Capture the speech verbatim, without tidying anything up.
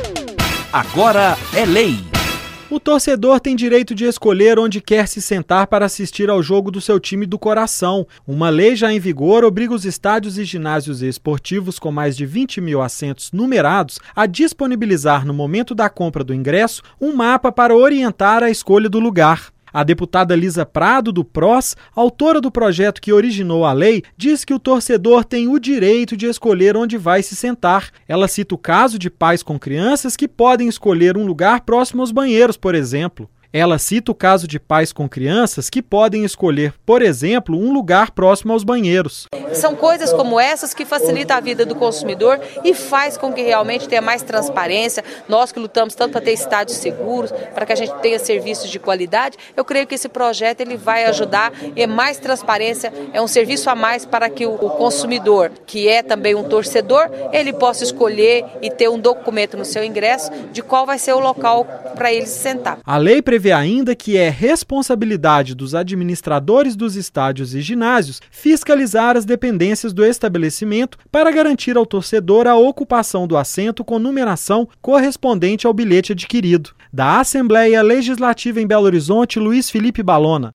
Agora é lei. O torcedor tem direito de escolher onde quer se sentar para assistir ao jogo do seu time do coração. Uma lei já em vigor obriga os estádios e ginásios esportivos com mais de vinte mil assentos numerados a disponibilizar no momento da compra do ingresso um mapa para orientar a escolha do lugar. A deputada Lisa Prado, do P R O S, autora do projeto que originou a lei, diz que o torcedor tem o direito de escolher onde vai se sentar. Ela cita o caso de pais com crianças que podem escolher um lugar próximo aos banheiros, por exemplo. Ela cita o caso de pais com crianças que podem escolher, por exemplo, um lugar próximo aos banheiros. São coisas como essas que facilitam a vida do consumidor e faz com que realmente tenha mais transparência. Nós que lutamos tanto para ter estádios seguros, para que a gente tenha serviços de qualidade, eu creio que esse projeto ele vai ajudar e é mais transparência, é um serviço a mais para que o consumidor, que é também um torcedor, ele possa escolher e ter um documento no seu ingresso de qual vai ser o local para ele se sentar. A lei prevê ainda que é responsabilidade dos administradores dos estádios e ginásios fiscalizar as dependências do estabelecimento para garantir ao torcedor a ocupação do assento com numeração correspondente ao bilhete adquirido. Da Assembleia Legislativa em Belo Horizonte, Luiz Felipe Balona.